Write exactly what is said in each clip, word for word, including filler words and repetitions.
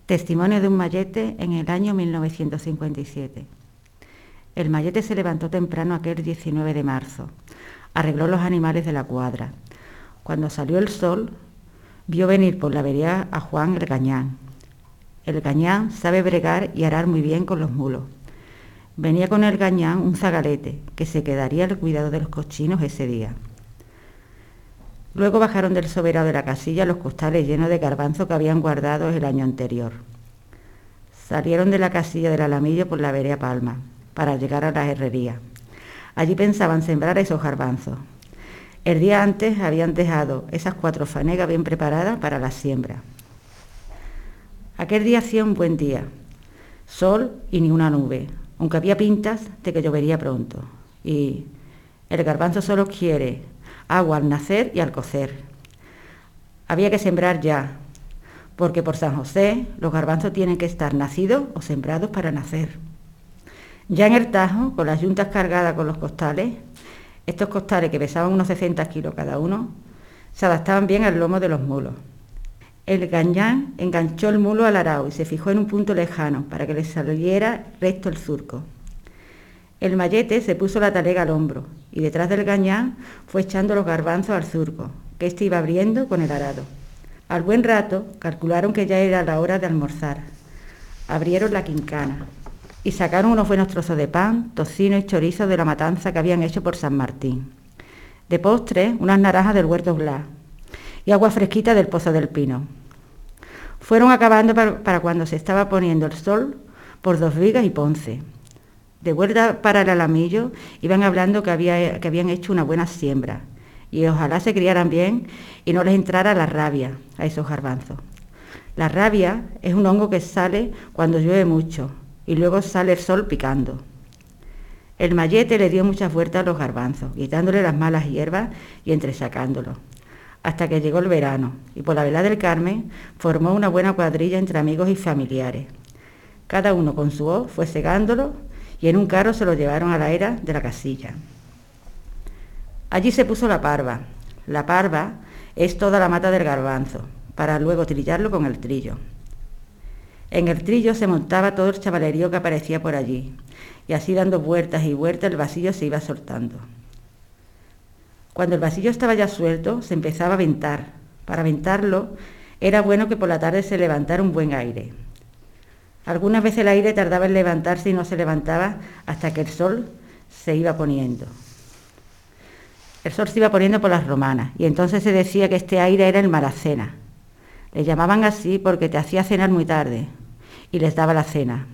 Testimonio de un mayete en el año mil novecientos cincuenta y siete. El mayete se levantó temprano aquel diecinueve de marzo. Arregló los animales de la cuadra. Cuando salió el sol, vio venir por la vereda a Juan el gañán. El gañán sabe bregar y arar muy bien con los mulos. Venía con el gañán un zagalete, que se quedaría al cuidado de los cochinos ese día. Luego bajaron del soberano de la casilla los costales llenos de garbanzo que habían guardado el año anterior. Salieron de la casilla del Alamillo por la vereda Palma, para llegar a la herrería. Allí pensaban sembrar esos garbanzos. El día antes habían dejado esas cuatro fanegas bien preparadas para la siembra. Aquel día hacía un buen día, sol y ni una nube, aunque había pintas de que llovería pronto. Y el garbanzo solo quiere agua al nacer y al cocer. Había que sembrar ya, porque por San José los garbanzos tienen que estar nacidos o sembrados para nacer. Ya en el Tajo, con las yuntas cargadas con los costales, estos costales que pesaban unos sesenta kilos cada uno, se adaptaban bien al lomo de los mulos. El gañán enganchó el mulo al arao y se fijó en un punto lejano para que le saliera recto el surco. El mayete se puso la talega al hombro y detrás del gañán fue echando los garbanzos al surco, que éste iba abriendo con el arado. Al buen rato calcularon que ya era la hora de almorzar. Abrieron la quincana y sacaron unos buenos trozos de pan, tocino y chorizo de la matanza que habían hecho por San Martín. De postre, unas naranjas del huerto Blas y agua fresquita del pozo del Pino. Fueron acabando para, para cuando se estaba poniendo el sol por Dos Vigas y Ponce. De vuelta para el Alamillo iban hablando que, había, que habían hecho una buena siembra y ojalá se criaran bien y no les entrara la rabia a esos garbanzos. La rabia es un hongo que sale cuando llueve mucho y luego sale el sol picando. El mayete le dio muchas vueltas a los garbanzos, quitándole las malas hierbas y entresacándolos, hasta que llegó el verano y por la velada del Carmen formó una buena cuadrilla entre amigos y familiares. Cada uno con su hoz fue segándolo y en un carro se lo llevaron a la era de la casilla. Allí se puso la parva. La parva es toda la mata del garbanzo, para luego trillarlo con el trillo. En el trillo se montaba todo el chavalerío que aparecía por allí, y así dando vueltas y vueltas el vasillo se iba soltando. Cuando el vasillo estaba ya suelto, se empezaba a ventar. Para ventarlo, era bueno que por la tarde se levantara un buen aire. Algunas veces el aire tardaba en levantarse y no se levantaba hasta que el sol se iba poniendo. El sol se iba poniendo por las romanas y entonces se decía que este aire era el malacena. Le llamaban así porque te hacía cenar muy tarde y les daba la cena.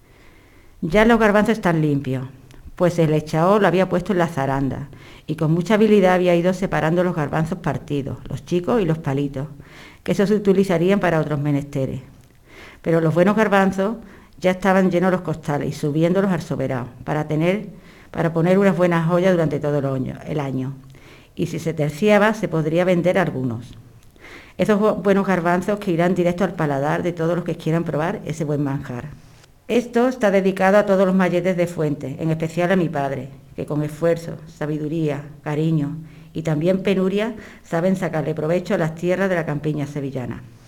Ya los garbanzos están limpios, pues el echaó lo había puesto en la zaranda y con mucha habilidad había ido separando los garbanzos partidos, los chicos y los palitos, que esos se utilizarían para otros menesteres. Pero los buenos garbanzos ya estaban llenos los costales y subiéndolos al soberano para tener, para poner unas buenas ollas durante todo el año, el año. Y si se terciaba, se podría vender algunos. Esos buenos garbanzos que irán directo al paladar de todos los que quieran probar ese buen manjar. Esto está dedicado a todos los mayetes de Fuente, en especial a mi padre, que con esfuerzo, sabiduría, cariño y también penuria saben sacarle provecho a las tierras de la campiña sevillana.